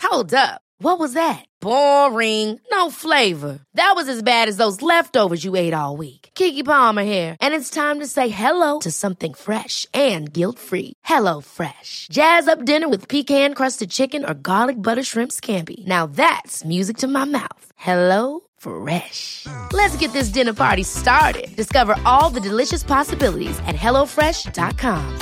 Hold up. What was that? Boring. No flavor. That was as bad as those leftovers you ate all week. Keke Palmer here, and it's time to say hello to something fresh and guilt-free. Hello Fresh. Jazz up dinner with pecan-crusted chicken or garlic butter shrimp scampi. Now that's music to my mouth. Hello Fresh. Let's get this dinner party started. Discover all the delicious possibilities at hellofresh.com.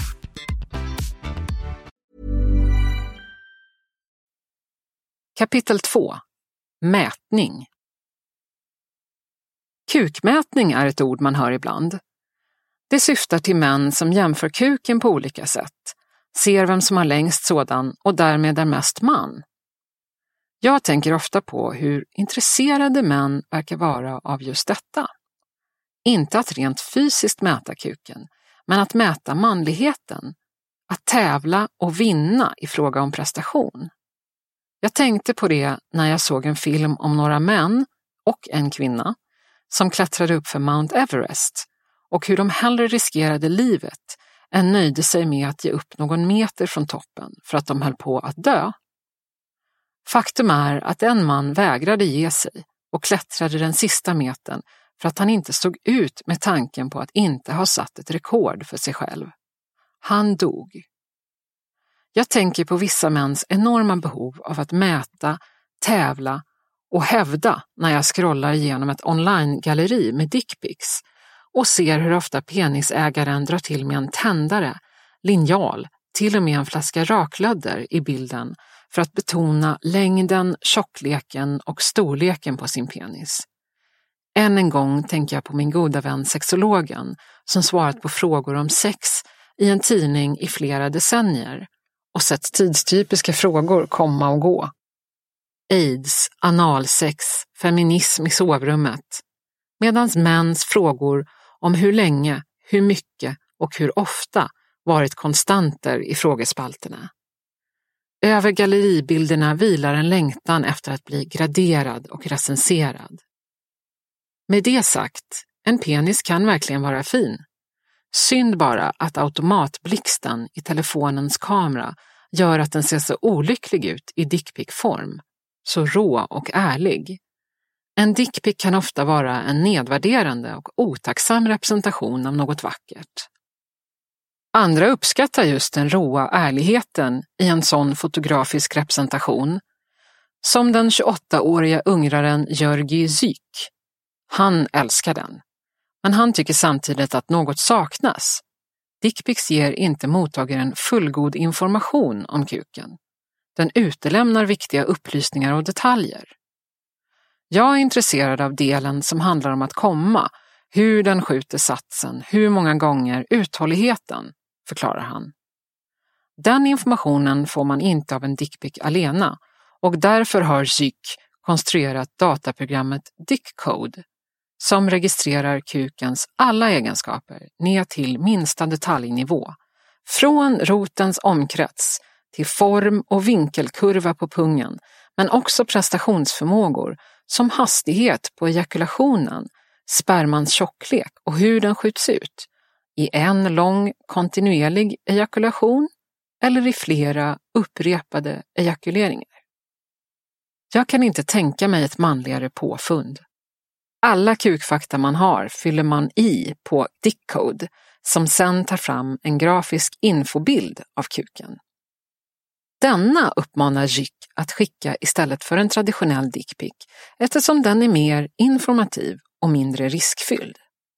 Kapitel 2. Mätning. Kukmätning är ett ord man hör ibland. Det syftar till män som jämför kuken på olika sätt, ser vem som har längst sådan och därmed är mest man. Jag tänker ofta på hur intresserade män verkar vara av just detta. Inte att rent fysiskt mäta kuken, men att mäta manligheten, att tävla och vinna i fråga om prestation. Jag tänkte på det när jag såg en film om några män och en kvinna som klättrade upp för Mount Everest och hur de hellre riskerade livet än nöjde sig med att ge upp någon meter från toppen för att de höll på att dö. Faktum är att en man vägrade ge sig och klättrade den sista metern för att han inte stod ut med tanken på att inte ha satt ett rekord för sig själv. Han dog. Jag tänker på vissa mäns enorma behov av att mäta, tävla och hävda när jag scrollar igenom ett online-galleri med dickpics och ser hur ofta penisägaren drar till med en tändare, linjal, till och med en flaska raklödder i bilden för att betona längden, tjockleken och storleken på sin penis. Än en gång tänker jag på min goda vän sexologen som svarat på frågor om sex i en tidning i flera decennier och sett tidstypiska frågor komma och gå. AIDS, analsex, feminism i sovrummet. Medans mäns frågor om hur länge, hur mycket och hur ofta varit konstanter i frågespalterna. Över galleribilderna vilar en längtan efter att bli graderad och recenserad. Med det sagt, en penis kan verkligen vara fin. Synd bara att automatblixten i telefonens kamera gör att den ser så olycklig ut i dickpic-form, så rå och ärlig. En dickpic kan ofta vara en nedvärderande och otacksam representation av något vackert. Andra uppskattar just den råa ärligheten i en sån fotografisk representation, som den 28-åriga ungraren Georgi Zyk. Han älskar den, men han tycker samtidigt att något saknas. Dickpics ger inte mottagaren fullgod information om kuken. Den utelämnar viktiga upplysningar och detaljer. Jag är intresserad av delen som handlar om att komma, hur den skjuter satsen, hur många gånger, uthålligheten, förklarar han. Den informationen får man inte av en dickpic alena och därför har Zyk konstruerat dataprogrammet Dickcode som registrerar kukens alla egenskaper ner till minsta detaljnivå, från rotens omkrets till form och vinkelkurva på pungen, men också prestationsförmågor som hastighet på ejakulationen, spermans tjocklek och hur den skjuts ut, i en lång kontinuerlig ejakulation eller i flera upprepade ejakuleringar. Jag kan inte tänka mig ett manligare påfund. Alla kukfakta man har fyller man i på Dickcode som sen tar fram en grafisk infobild av kuken. Denna uppmanar Zyk att skicka istället för en traditionell dickpic eftersom den är mer informativ och mindre riskfylld.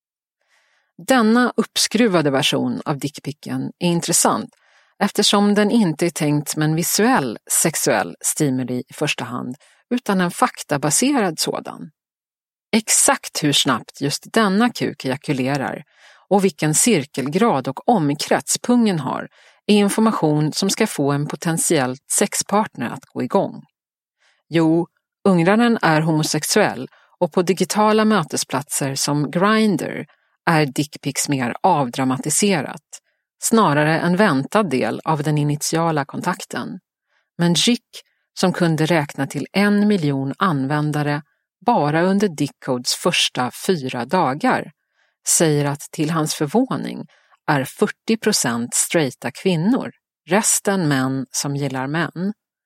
Denna uppskruvade version av dickpicken är intressant eftersom den inte är tänkt som en visuell sexuell stimuli i första hand utan en faktabaserad sådan. Exakt hur snabbt just denna kuk ejakulerar och vilken cirkelgrad och omkrets pungen har är information som ska få en potentiellt sexpartner att gå igång. Jo, ungraren är homosexuell och på digitala mötesplatser som Grindr är dickpics mer avdramatiserat, snarare en väntad del av den initiala kontakten. Men Zyk, som kunde räkna till 1 miljon användare bara under Dickcodes första 4 dagar, säger att till hans förvåning är 40% straighta kvinnor, resten män som gillar män.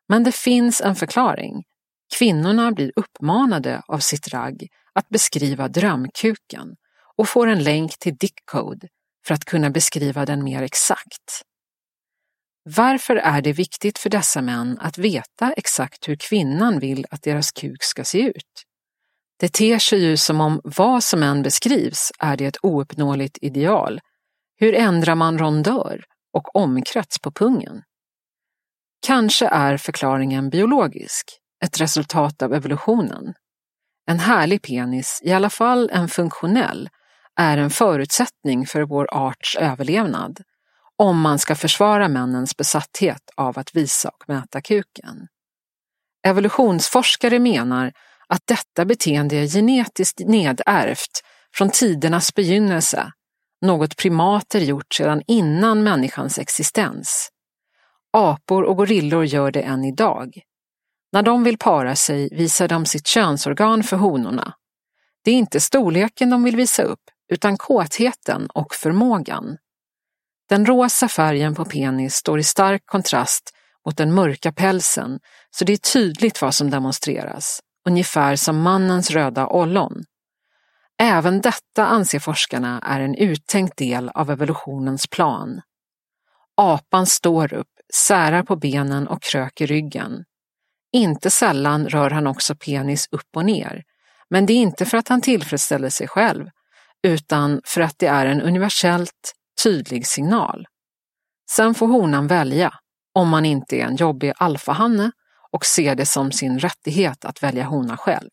Men det finns en förklaring. Kvinnorna blir uppmanade av sitt ragg att beskriva drömkuken och får en länk till Dickcode för att kunna beskriva den mer exakt. Varför är det viktigt för dessa män att veta exakt hur kvinnan vill att deras kuk ska se ut? Det ter sig ju som om vad som än beskrivs är det ett ouppnåeligt ideal. Hur ändrar man rondör och omkrets på pungen? Kanske är förklaringen biologisk, ett resultat av evolutionen. En härlig penis, i alla fall en funktionell, är en förutsättning för vår arts överlevnad, om man ska försvara männens besatthet av att visa och mäta kuken. Evolutionsforskare menar att detta beteende är genetiskt nedärvt från tidernas begynnelse, något primater gjort sedan innan människans existens. Apor och gorillor gör det än idag. När de vill para sig visar de sitt könsorgan för honorna. Det är inte storleken de vill visa upp, utan kåtheten och förmågan. Den rosa färgen på penis står i stark kontrast mot den mörka pälsen, så det är tydligt vad som demonstreras, ungefär som mannens röda ollon. Även detta anser forskarna är en uttänkt del av evolutionens plan. Apan står upp, särar på benen och kröker ryggen. Inte sällan rör han också penis upp och ner, men det är inte för att han tillfredsställer sig själv, utan för att det är en universellt tydlig signal. Sen får honan välja, om man inte är en jobbig alfahanne och ser det som sin rättighet att välja hona själv.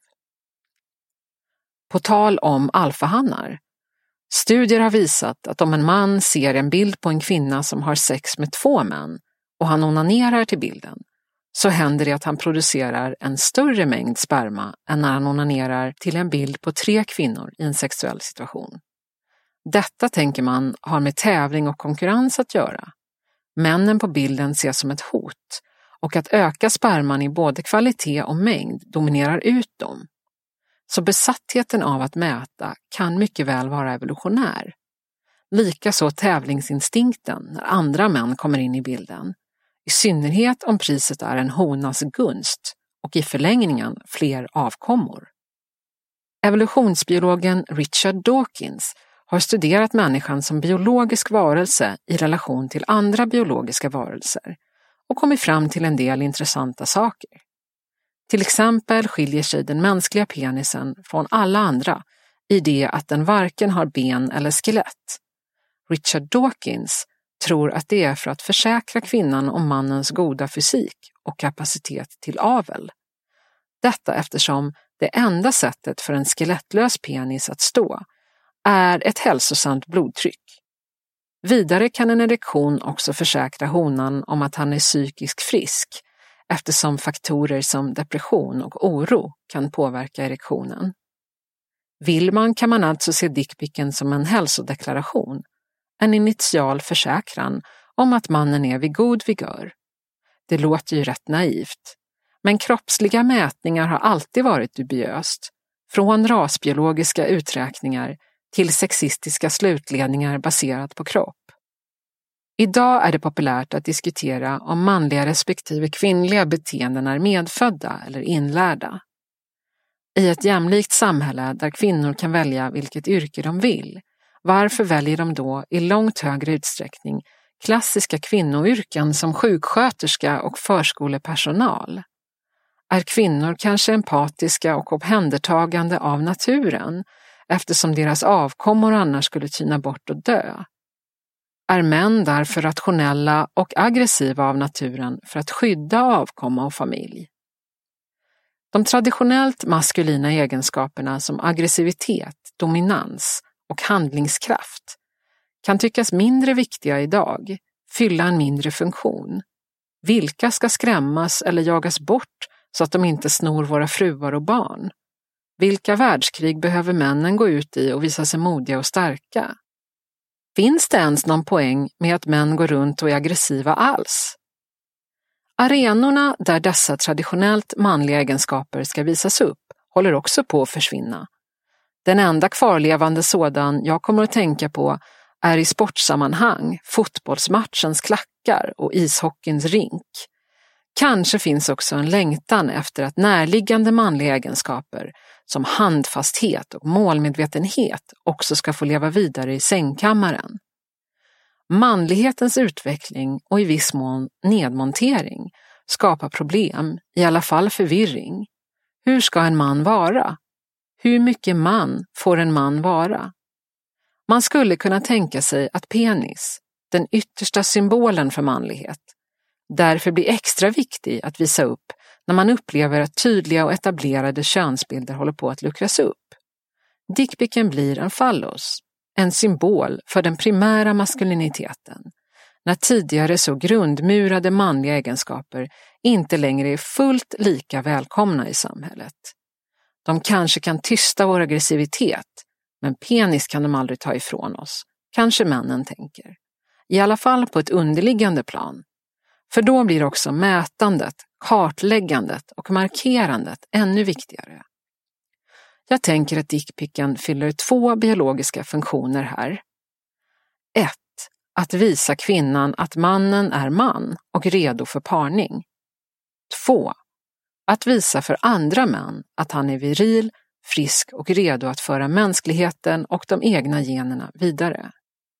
På tal om alfahannar. Studier har visat att om en man ser en bild på en kvinna som har sex med 2 män och han onanerar till bilden, så händer det att han producerar en större mängd sperma än när han onanerar till en bild på 3 kvinnor i en sexuell situation. Detta tänker man har med tävling och konkurrens att göra. Männen på bilden ses som ett hot och att öka sperman i både kvalitet och mängd dominerar ut dem. Så besattheten av att mäta kan mycket väl vara evolutionär. Likaså tävlingsinstinkten när andra män kommer in i bilden. I synnerhet om priset är en honas gunst och i förlängningen fler avkommor. Evolutionsbiologen Richard Dawkins har studerat människan som biologisk varelse i relation till andra biologiska varelser och kommit fram till en del intressanta saker. Till exempel skiljer sig den mänskliga penisen från alla andra i det att den varken har ben eller skelett. Richard Dawkins tror att det är för att försäkra kvinnan om mannens goda fysik och kapacitet till avel. Detta eftersom det enda sättet för en skelettlös penis att stå är ett hälsosamt blodtryck. Vidare kan en erektion också försäkra honan om att han är psykiskt frisk, eftersom faktorer som depression och oro kan påverka erektionen. Vill man kan man alltså se dickpicken som en hälsodeklaration, en initial försäkran om att mannen är vid god vigör. Det låter ju rätt naivt, men kroppsliga mätningar har alltid varit dubiöst, från rasbiologiska uträkningar till sexistiska slutledningar baserat på kropp. Idag är det populärt att diskutera om manliga respektive kvinnliga beteenden är medfödda eller inlärda. I ett jämlikt samhälle där kvinnor kan välja vilket yrke de vill, varför väljer de då i långt högre utsträckning klassiska kvinnoyrken som sjuksköterska och förskolepersonal? Är kvinnor kanske empatiska och omhändertagande av naturen eftersom deras avkommor annars skulle tyna bort och dö? Är män därför rationella och aggressiva av naturen för att skydda avkomma och familj? De traditionellt maskulina egenskaperna som aggressivitet, dominans och handlingskraft kan tyckas mindre viktiga idag, fylla en mindre funktion. Vilka ska skrämmas eller jagas bort så att de inte snor våra fruar och barn? Vilka världskrig behöver männen gå ut i och visa sig modiga och starka? Finns det ens någon poäng med att män går runt och är aggressiva alls? Arenorna där dessa traditionellt manliga egenskaper ska visas upp håller också på att försvinna. Den enda kvarlevande sådan jag kommer att tänka på är i sportsammanhang fotbollsmatchens klackar och ishockeyns rink. Kanske finns också en längtan efter att närliggande manliga egenskaper som handfasthet och målmedvetenhet också ska få leva vidare i sängkammaren. Manlighetens utveckling och i viss mån nedmontering skapar problem, i alla fall förvirring. Hur ska en man vara? Hur mycket man får en man vara? Man skulle kunna tänka sig att penis, den yttersta symbolen för manlighet, därför blir extra viktig att visa upp när man upplever att tydliga och etablerade könsbilder håller på att luckras upp. Dickpicken blir en fallos, en symbol för den primära maskuliniteten, när tidigare så grundmurade manliga egenskaper inte längre är fullt lika välkomna i samhället. De kanske kan tysta vår aggressivitet, men penis kan de aldrig ta ifrån oss, kanske männen tänker. I alla fall på ett underliggande plan. För då blir också mätandet, kartläggandet och markerandet ännu viktigare. Jag tänker att dickpicken fyller 2 biologiska funktioner här. 1. Att visa kvinnan att mannen är man och redo för parning. 2. Att visa för andra män att han är viril, frisk och redo att föra mänskligheten och de egna generna vidare.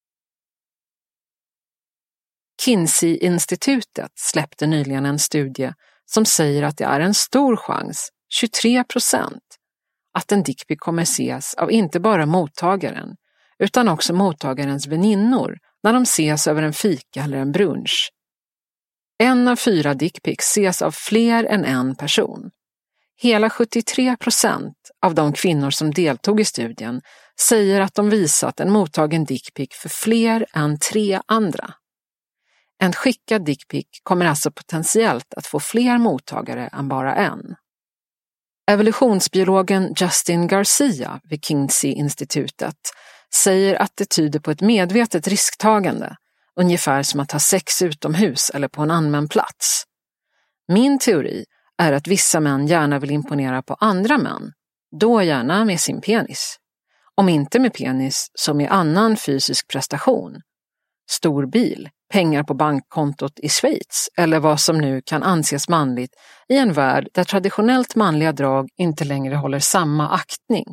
Kinsey-institutet släppte nyligen en studie som säger att det är en stor chans, 23%, att en dickpic kommer ses av inte bara mottagaren utan också mottagarens väninnor när de ses över en fika eller en brunch. 1 av 4 dickpics ses av fler än en person. Hela 73% av de kvinnor som deltog i studien säger att de visat en mottagen dickpic för fler än 3 andra. En skickad dickpic kommer alltså potentiellt att få fler mottagare än bara en. Evolutionsbiologen Justin Garcia vid Kinsey-institutet säger att det tyder på ett medvetet risktagande, ungefär som att ha sex utomhus eller på en allmän plats. Min teori är att vissa män gärna vill imponera på andra män, då gärna med sin penis. Om inte med penis, så med annan fysisk prestation. Stor bil, pengar på bankkontot i Schweiz eller vad som nu kan anses manligt i en värld där traditionellt manliga drag inte längre håller samma aktning.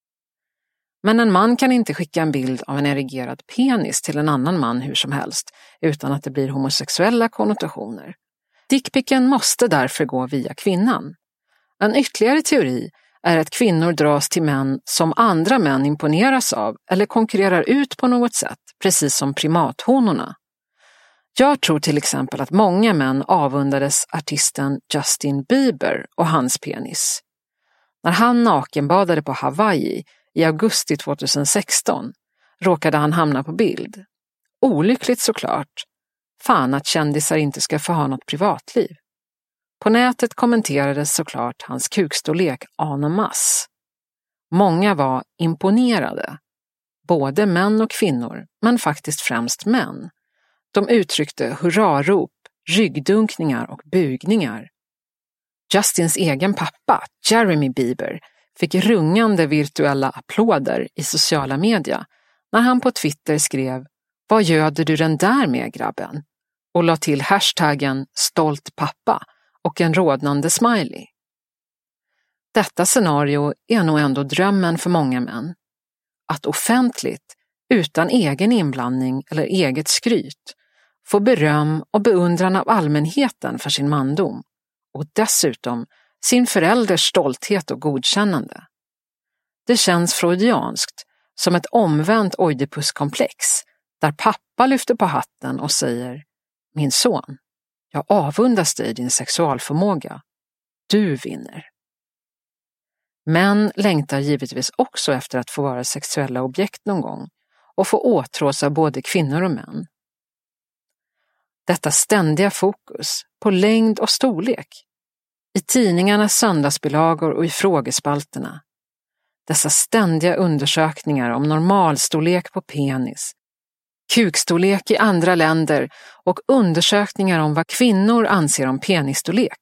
Men en man kan inte skicka en bild av en erigerad penis till en annan man hur som helst utan att det blir homosexuella konnotationer. Dickpicken måste därför gå via kvinnan. En ytterligare teori är att kvinnor dras till män som andra män imponeras av eller konkurrerar ut på något sätt, precis som primathonorna. Jag tror till exempel att många män avundades artisten Justin Bieber och hans penis. När han nakenbadade på Hawaii i augusti 2016 råkade han hamna på bild. Olyckligt såklart. Fan att kändisar inte ska få ha något privatliv. På nätet kommenterades såklart hans kukstorlek en masse. Många var imponerade. Både män och kvinnor, men faktiskt främst män. De uttryckte hurrarop, ryggdunkningar och bugningar. Justins egen pappa, Jeremy Bieber, fick rungande virtuella applåder i sociala medier när han på Twitter skrev "Vad göder du den där med, grabben?" och la till hashtaggen "stolt pappa" och en rodnande smiley. Detta scenario är nog ändå drömmen för många män. Att offentligt, utan egen inblandning eller eget skryt, få beröm och beundran av allmänheten för sin mandom och dessutom sin förälders stolthet och godkännande. Det känns freudianskt, som ett omvänt Oidipuskomplex, där pappa lyfter på hatten och säger "Min son, jag avundas dig din sexualförmåga. Du vinner." Män längtar givetvis också efter att få vara sexuella objekt någon gång och få åtrås av både kvinnor och män. Detta ständiga fokus på längd och storlek, i tidningarnas söndagsbilagor och i frågespalterna. Dessa ständiga undersökningar om normalstorlek på penis, kukstorlek i andra länder och undersökningar om vad kvinnor anser om penisstorlek.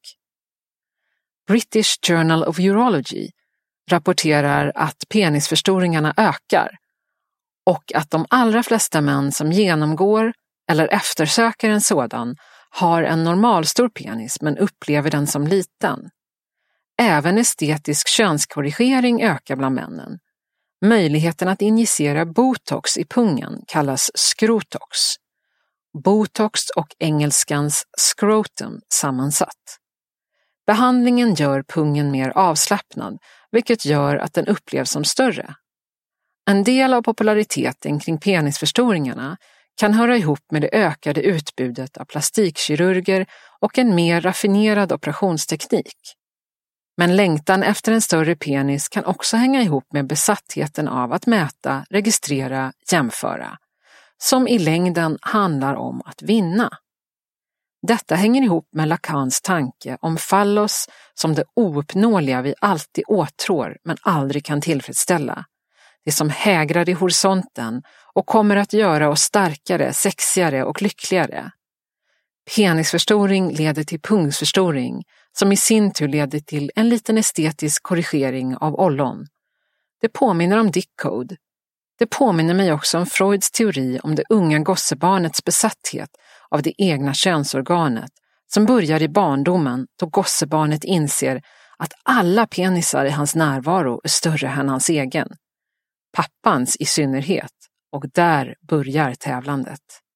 British Journal of Urology rapporterar att penisförstoringarna ökar och att de allra flesta män som genomgår eller eftersöker en sådan har en normalstor penis men upplever den som liten. Även estetisk könskorrigering ökar bland männen. Möjligheten att injicera botox i pungen kallas skrotox. Botox och engelskans scrotum sammansatt. Behandlingen gör pungen mer avslappnad, vilket gör att den upplevs som större. En del av populariteten kring penisförstoringarna kan höra ihop med det ökade utbudet av plastikkirurger och en mer raffinerad operationsteknik. Men längtan efter en större penis kan också hänga ihop med besattheten av att mäta, registrera, jämföra, som i längden handlar om att vinna. Detta hänger ihop med Lacans tanke om fallos som det ouppnåeliga vi alltid åtrår men aldrig kan tillfredsställa. Det som hägrar i horisonten och kommer att göra oss starkare, sexigare och lyckligare. Penisförstoring leder till pungsförstoring som i sin tur leder till en liten estetisk korrigering av ollon. Det påminner om dickcode. Det påminner mig också om Freuds teori om det unga gossebarnets besatthet av det egna könsorganet som börjar i barndomen då gossebarnet inser att alla penisar i hans närvaro är större än hans egen. Pappans i synnerhet, och där börjar tävlandet.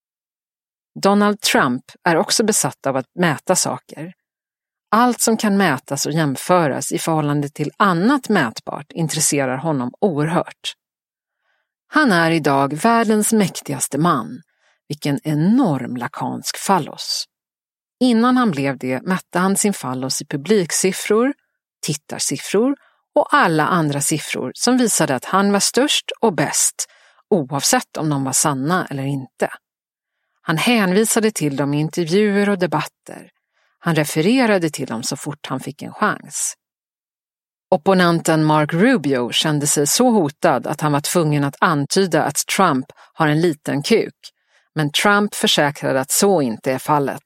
Donald Trump är också besatt av att mäta saker. Allt som kan mätas och jämföras i förhållande till annat mätbart intresserar honom oerhört. Han är idag världens mäktigaste man. Vilken enorm lakansk fallos. Innan han blev det mätte han sin fallos i publiksiffror, tittarsiffror och alla andra siffror som visade att han var störst och bäst, oavsett om de var sanna eller inte. Han hänvisade till dem i intervjuer och debatter. Han refererade till dem så fort han fick en chans. Opponenten Mark Rubio kände sig så hotad att han var tvungen att antyda att Trump har en liten kuk, men Trump försäkrade att så inte är fallet.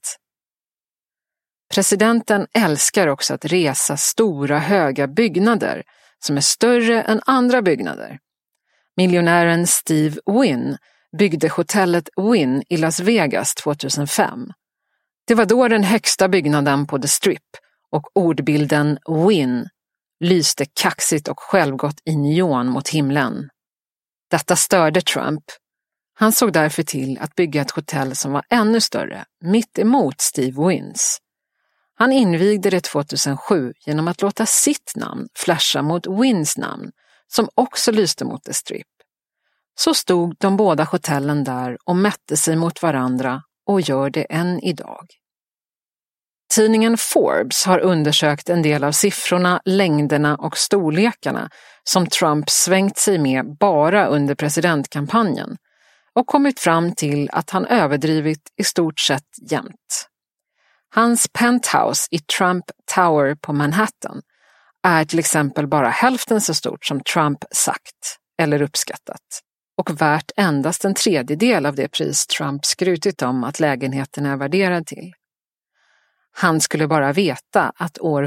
Presidenten älskar också att resa stora höga byggnader som är större än andra byggnader. Miljonären Steve Wynn byggde hotellet Wynn i Las Vegas 2005. Det var då den högsta byggnaden på The Strip och ordbilden Wynn lyste kaxigt och självgott i neon mot himlen. Detta störde Trump. Han såg därför till att bygga ett hotell som var ännu större, mitt emot Steve Wynns. Han invigde det 2007 genom att låta sitt namn flasha mot Wynns namn, som också lyste mot The Strip. Så stod de båda hotellen där och mätte sig mot varandra och gör det än idag. Tidningen Forbes har undersökt en del av siffrorna, längderna och storlekarna som Trump svängt sig med bara under presidentkampanjen och kommit fram till att han överdrivit i stort sett jämt. Hans penthouse i Trump Tower på Manhattan är till exempel bara hälften så stort som Trump sagt eller uppskattat och värt endast en tredjedel av det pris Trump skrutit om att lägenheten är värderad till. Han skulle bara veta att år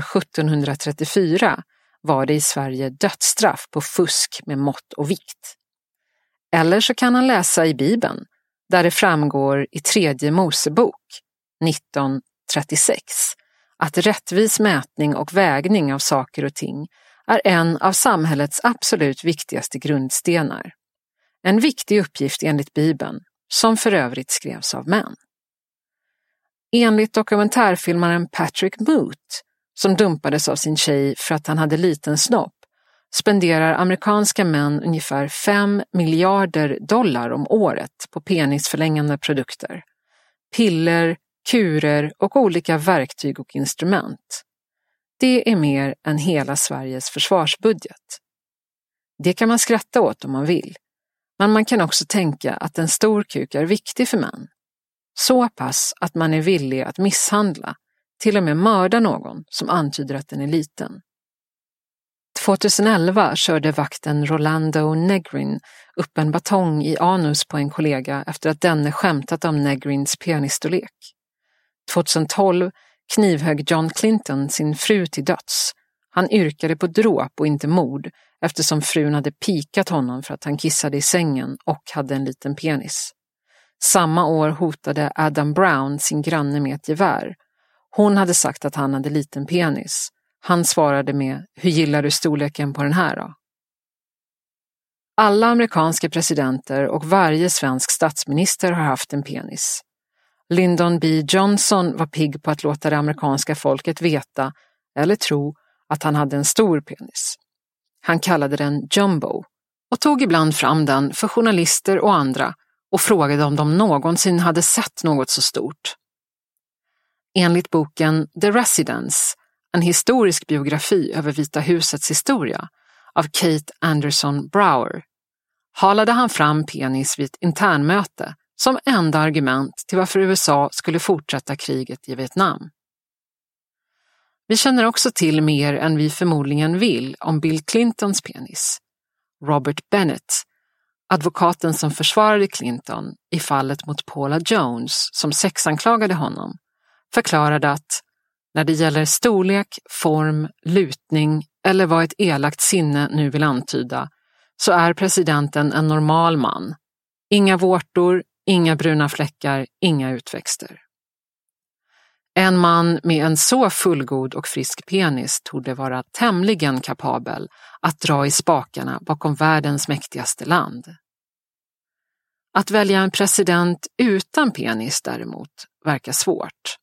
1734 var det i Sverige dödsstraff på fusk med mått och vikt. Eller så kan han läsa i Bibeln, där det framgår i 3:e Mosebok 19:36 att rättvis mätning och vägning av saker och ting är en av samhällets absolut viktigaste grundstenar. En viktig uppgift enligt Bibeln, som för övrigt skrevs av män. Enligt dokumentärfilmaren Patrick Moot, som dumpades av sin tjej för att han hade liten snopp, spenderar amerikanska män ungefär $5 miljarder om året på penisförlängande produkter. Piller, kurer och olika verktyg och instrument. Det är mer än hela Sveriges försvarsbudget. Det kan man skratta åt om man vill, men man kan också tänka att en stor kuk är viktig för män. Så pass att man är villig att misshandla, till och med mörda någon som antyder att den är liten. 2011 körde vakten Rolando Negrin upp en batong i anus på en kollega efter att denne skämtat om Negrins penisstorlek. 2012 knivhögg John Clinton sin fru till döds. Han yrkade på dråp och inte mord eftersom frun hade pikat honom för att han kissade i sängen och hade en liten penis. Samma år hotade Adam Brown sin granne med ett gevär. Hon hade sagt att han hade liten penis. Han svarade med, hur gillar du storleken på den här då? Alla amerikanska presidenter och varje svensk statsminister har haft en penis. Lyndon B. Johnson var pigg på att låta det amerikanska folket veta, eller tro, att han hade en stor penis. Han kallade den jumbo och tog ibland fram den för journalister och andra och frågade om de någonsin hade sett något så stort. Enligt boken The Residence, en historisk biografi över Vita husets historia av Kate Anderson Brower, halade han fram penis vid ett internmöte som enda argument till varför USA skulle fortsätta kriget i Vietnam. Vi känner också till mer än vi förmodligen vill om Bill Clintons penis. Robert Bennett, advokaten som försvarade Clinton i fallet mot Paula Jones som sexanklagade honom, förklarade att när det gäller storlek, form, lutning eller vad ett elakt sinne nu vill antyda så är presidenten en normal man. Inga vårtor, inga bruna fläckar, inga utväxter. En man med en så fullgod och frisk penis torde vara tämligen kapabel att dra i spakarna bakom världens mäktigaste land. Att välja en president utan penis däremot verkar svårt.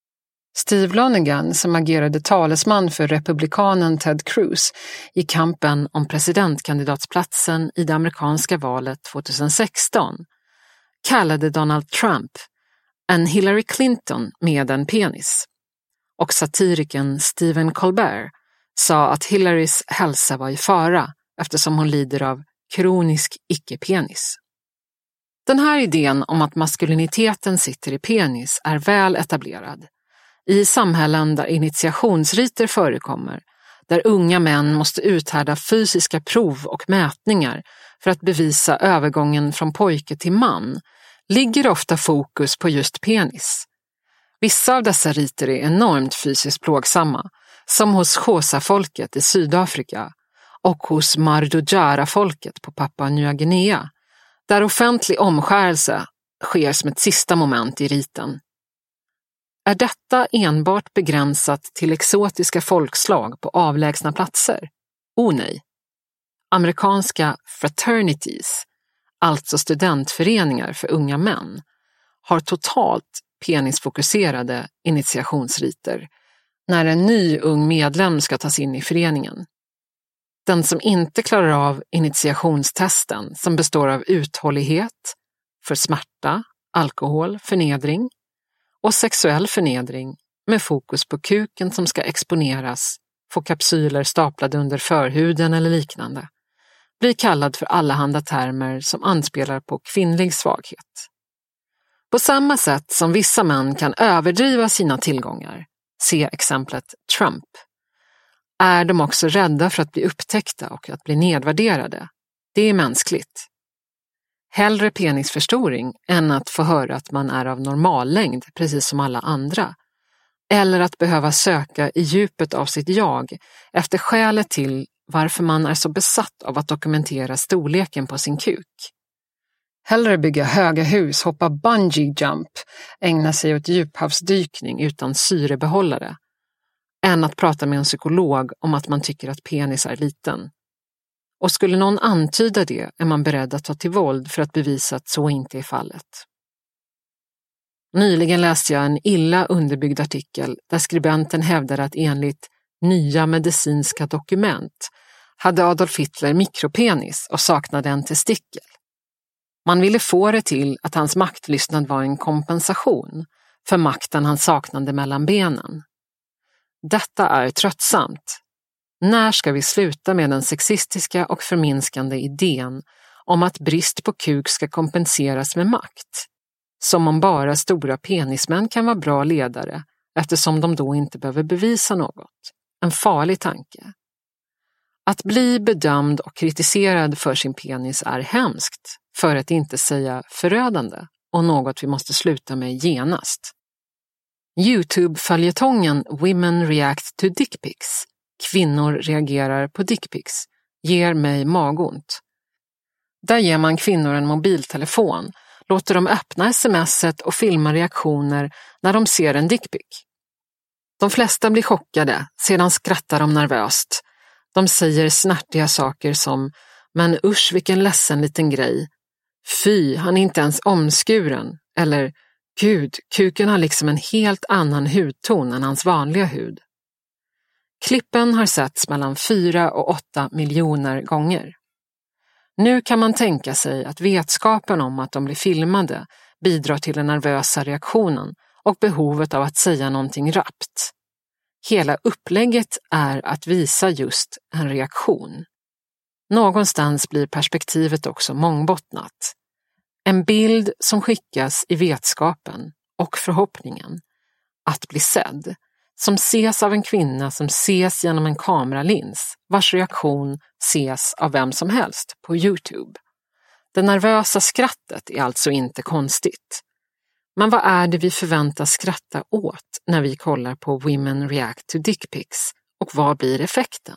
Steve Lonegan, som agerade talesman för republikanen Ted Cruz i kampen om presidentkandidatsplatsen i det amerikanska valet 2016, kallade Donald Trump en Hillary Clinton med en penis. Och satiriken Stephen Colbert sa att Hillarys hälsa var i fara eftersom hon lider av kronisk icke-penis. Den här idén om att maskuliniteten sitter i penis är väl etablerad. I samhällen där initiationsriter förekommer, där unga män måste uthärda fysiska prov och mätningar för att bevisa övergången från pojke till man, ligger ofta fokus på just penis. Vissa av dessa riter är enormt fysiskt plågsamma, som hos Xhosa-folket i Sydafrika och hos Mardudjara-folket på Papua Nya Guinea, där offentlig omskärelse sker som ett sista moment i riten. Är detta enbart begränsat till exotiska folkslag på avlägsna platser? Nej. Amerikanska fraternities, alltså studentföreningar för unga män, har totalt penisfokuserade initiationsriter när en ny ung medlem ska tas in i föreningen. Den som inte klarar av initiationstesten, som består av uthållighet för smärta, alkohol, förnedring och sexuell förnedring med fokus på kuken som ska exponeras, få kapsyler staplade under förhuden eller liknande, blir kallad för allehanda termer som anspelar på kvinnlig svaghet. På samma sätt som vissa män kan överdriva sina tillgångar, se exemplet Trump, är de också rädda för att bli upptäckta och att bli nedvärderade. Det är mänskligt. Hellre penisförstoring än att få höra att man är av normallängd precis som alla andra. Eller att behöva söka i djupet av sitt jag efter skälet till varför man är så besatt av att dokumentera storleken på sin kuk. Hellre bygga höga hus, hoppa bungee jump, ägna sig åt djuphavsdykning utan syrebehållare, än att prata med en psykolog om att man tycker att penis är liten. Och skulle någon antyda det är man beredd att ta till våld för att bevisa att så inte är fallet. Nyligen läste jag en illa underbyggd artikel där skribenten hävdade att enligt nya medicinska dokument hade Adolf Hitler mikropenis och saknade en testikel. Man ville få det till att hans maktlystnad var en kompensation för makten han saknade mellan benen. Detta är tröttsamt. När ska vi sluta med den sexistiska och förminskande idén om att brist på kuk ska kompenseras med makt? Som om bara stora penismän kan vara bra ledare eftersom de då inte behöver bevisa något. En farlig tanke. Att bli bedömd och kritiserad för sin penis är hemskt, för att inte säga förödande, och något vi måste sluta med genast. YouTube-följetongen Women React to Dick Pics, kvinnor reagerar på dickpics, ger mig magont. Där ger man kvinnor en mobiltelefon, låter de öppna sms:et och filma reaktioner när de ser en dickpic. De flesta blir chockade, sedan skrattar de nervöst. De säger snärtiga saker som "men usch vilken ledsen liten grej", "fy, han är inte ens omskuren", eller "gud, kuken har liksom en helt annan hudton än hans vanliga hud". Klippen har setts mellan 4 och 8 miljoner gånger. Nu kan man tänka sig att vetskapen om att de blir filmade bidrar till den nervösa reaktionen och behovet av att säga någonting rappt. Hela upplägget är att visa just en reaktion. Någonstans blir perspektivet också mångbottnat. En bild som skickas i vetskapen och förhoppningen att bli sedd, som ses av en kvinna som ses genom en kameralins, vars reaktion ses av vem som helst på YouTube. Det nervösa skrattet är alltså inte konstigt. Men vad är det vi förväntas skratta åt när vi kollar på Women React to Dick Pics och vad blir effekten?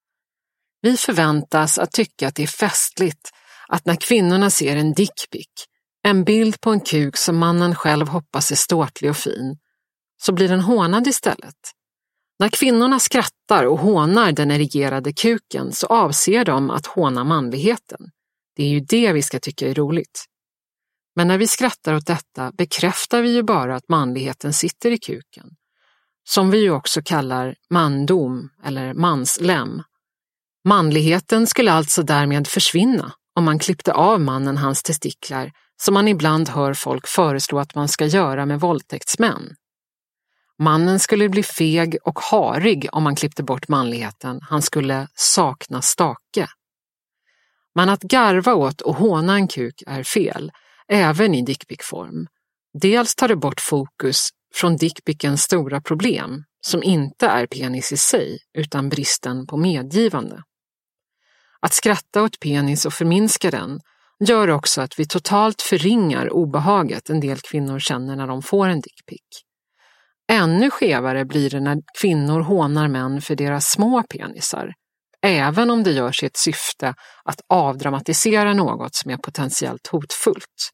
Vi förväntas att tycka att det är festligt att när kvinnorna ser en dickpic, en bild på en kuk som mannen själv hoppas är ståtlig och fin, så blir den hånad istället. När kvinnorna skrattar och hånar den erigerade kuken så avser de att håna manligheten. Det är ju det vi ska tycka är roligt. Men när vi skrattar åt detta bekräftar vi ju bara att manligheten sitter i kuken, som vi ju också kallar mandom eller manslem. Manligheten skulle alltså därmed försvinna om man klippte av mannen hans testiklar, som man ibland hör folk föreslå att man ska göra med våldtäktsmän. Mannen skulle bli feg och harig om man klippte bort manligheten. Han skulle sakna stake. Men att garva åt och håna en kuk är fel, även i dickpic-form. Dels tar det bort fokus från dickpicens stora problem, som inte är penis i sig, utan bristen på medgivande. Att skratta åt penis och förminska den gör också att vi totalt förringar obehaget en del kvinnor känner när de får en dickpic. Ännu skevare blir det när kvinnor hånar män för deras små penisar, även om det görs i ett syfte att avdramatisera något som är potentiellt hotfullt.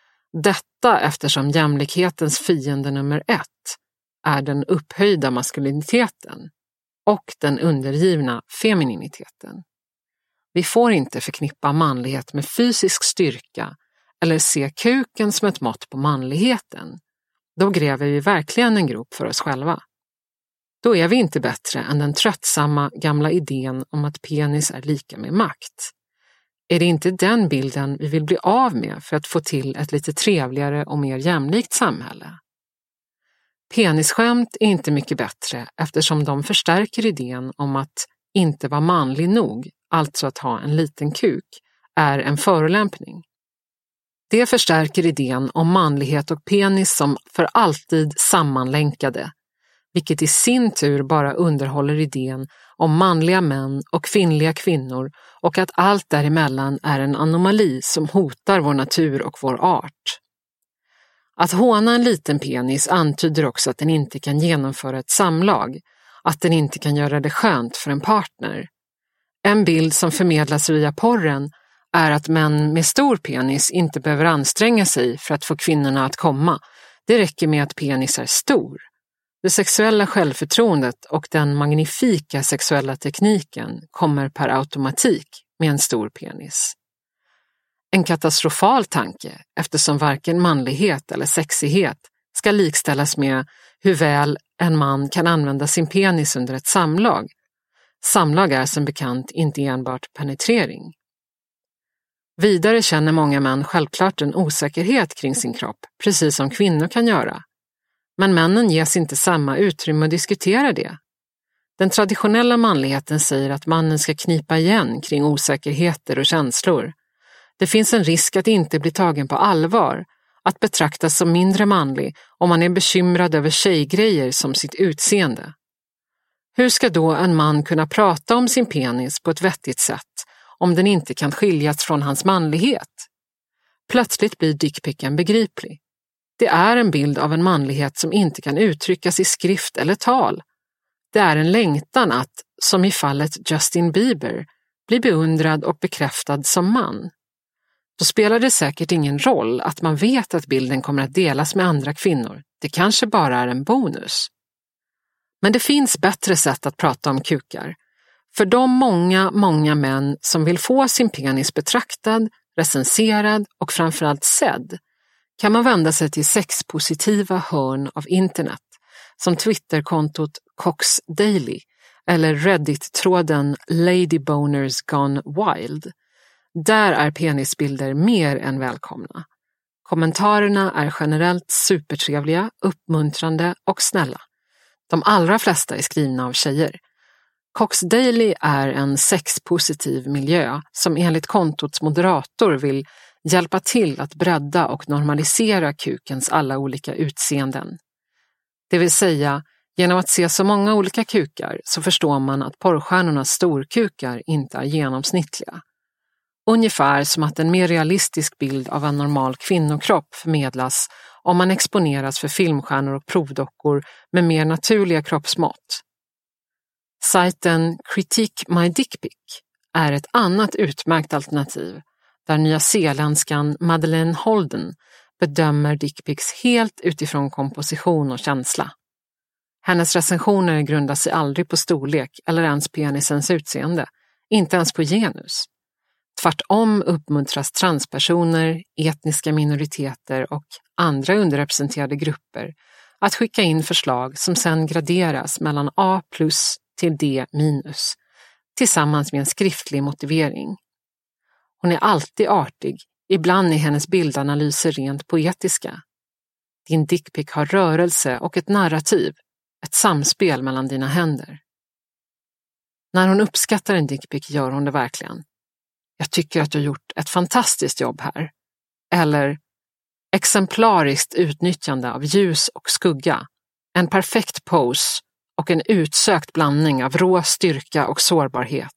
Detta eftersom jämlikhetens fiende nummer 1 är den upphöjda maskuliniteten och den undergivna femininiteten. Vi får inte förknippa manlighet med fysisk styrka eller se kuken som ett mått på manligheten. Då gräver vi verkligen en grop för oss själva. Då är vi inte bättre än den tröttsamma gamla idén om att penis är lika med makt. Är det inte den bilden vi vill bli av med för att få till ett lite trevligare och mer jämlikt samhälle? Penisskämt är inte mycket bättre eftersom de förstärker idén om att inte vara manlig nog, alltså att ha en liten kuk, är en förolämpning. Det förstärker idén om manlighet och penis som för alltid sammanlänkade, vilket i sin tur bara underhåller idén om manliga män och kvinnliga kvinnor och att allt däremellan är en anomali som hotar vår natur och vår art. Att håna en liten penis antyder också att den inte kan genomföra ett samlag, att den inte kan göra det skönt för en partner. En bild som förmedlas via porren är att män med stor penis inte behöver anstränga sig för att få kvinnorna att komma. Det räcker med att penis är stor. Det sexuella självförtroendet och den magnifika sexuella tekniken kommer per automatik med en stor penis. En katastrofal tanke eftersom varken manlighet eller sexighet ska likställas med hur väl en man kan använda sin penis under ett samlag. Samlag är som bekant inte enbart penetrering. Vidare känner många män självklart en osäkerhet kring sin kropp, precis som kvinnor kan göra. Men männen ges inte samma utrymme att diskutera det. Den traditionella manligheten säger att mannen ska knipa igen kring osäkerheter och känslor. Det finns en risk att inte bli tagen på allvar, att betraktas som mindre manlig om man är bekymrad över tjejgrejer som sitt utseende. Hur ska då en man kunna prata om sin penis på ett vettigt sätt om den inte kan skiljas från hans manlighet? Plötsligt blir dickpicken begriplig. Det är en bild av en manlighet som inte kan uttryckas i skrift eller tal. Det är en längtan att, som i fallet Justin Bieber, bli beundrad och bekräftad som man. Då spelar det säkert ingen roll att man vet att bilden kommer att delas med andra kvinnor. Det kanske bara är en bonus. Men det finns bättre sätt att prata om kukar. För de många män som vill få sin penis betraktad, recenserad och framförallt sedd kan man vända sig till sexpositiva hörn av internet som Twitterkontot Cox Daily eller Reddit-tråden Lady Boners Gone Wild. Där är penisbilder mer än välkomna. Kommentarerna är generellt supertrevliga, uppmuntrande och snälla. De allra flesta är skrivna av tjejer. Cox Daily är en sexpositiv miljö som enligt kontots moderator vill hjälpa till att bredda och normalisera kukens alla olika utseenden. Det vill säga, genom att se så många olika kukar så förstår man att porrstjärnornas storkukar inte är genomsnittliga. Ungefär som att en mer realistisk bild av en normal kvinnokropp förmedlas om man exponeras för filmstjärnor och provdockor med mer naturliga kroppsmått. Sajten Critique My Dick Pic är ett annat utmärkt alternativ där nyzeeländskan Madeleine Holden bedömer dickpics helt utifrån komposition och känsla. Hennes recensioner grundar sig aldrig på storlek eller ens penisens utseende, inte ens på genus. Tvärtom uppmuntras transpersoner, etniska minoriteter och andra underrepresenterade grupper att skicka in förslag som sedan graderas mellan A+ till D-, tillsammans med en skriftlig motivering. Hon är alltid artig, ibland är hennes bildanalyser rent poetiska. Din dickpic har rörelse och ett narrativ, ett samspel mellan dina händer. När hon uppskattar en dickpic gör hon det verkligen. Jag tycker att du har gjort ett fantastiskt jobb här. Eller exemplariskt utnyttjande av ljus och skugga. En perfekt pose och en utsökt blandning av rå styrka och sårbarhet.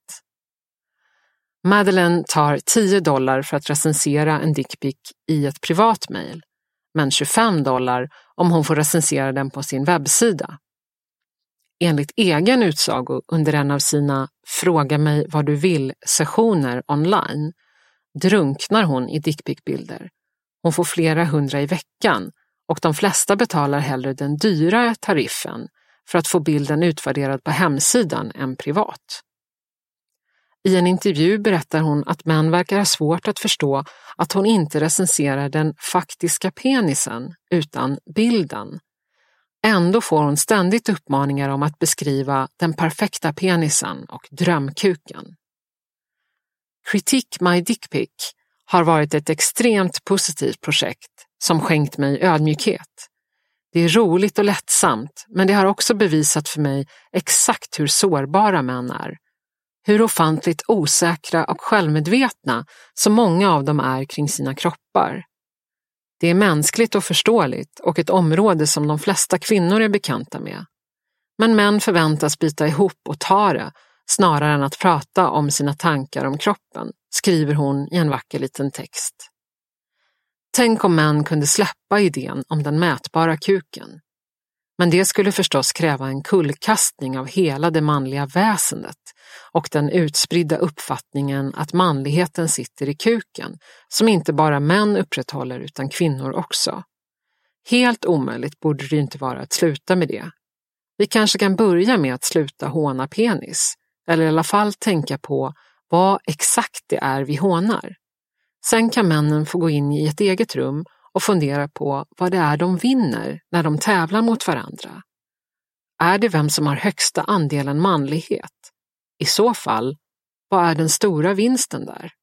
Madeleine tar $10 för att recensera en dickpic i ett privat mejl, men $25 om hon får recensera den på sin webbsida. Enligt egen utsago under en av sina Fråga mig vad du vill-sessioner online drunknar hon i dickpic-bilder. Hon får flera hundra i veckan och de flesta betalar hellre den dyra tariffen för att få bilden utvärderad på hemsidan än privat. I en intervju berättar hon att män verkar ha svårt att förstå att hon inte recenserar den faktiska penisen utan bilden. Ändå får hon ständigt uppmaningar om att beskriva den perfekta penisen och drömkuken. Critique My Dick Pic har varit ett extremt positivt projekt som skänkt mig ödmjukhet. Det är roligt och lättsamt, men det har också bevisat för mig exakt hur sårbara män är. Hur ofantligt osäkra och självmedvetna så många av dem är kring sina kroppar. Det är mänskligt och förståeligt och ett område som de flesta kvinnor är bekanta med. Men män förväntas bita ihop och ta det snarare än att prata om sina tankar om kroppen, skriver hon i en vacker liten text. Tänk om män kunde släppa idén om den mätbara kuken. Men det skulle förstås kräva en kullkastning av hela det manliga väsendet och den utspridda uppfattningen att manligheten sitter i kuken, som inte bara män upprätthåller utan kvinnor också. Helt omöjligt borde det inte vara att sluta med det. Vi kanske kan börja med att sluta håna penis, eller i alla fall tänka på vad exakt det är vi hånar. Sen kan männen få gå in i ett eget rum och fundera på vad det är de vinner när de tävlar mot varandra. Är det vem som har högsta andelen manlighet? I så fall, vad är den stora vinsten där?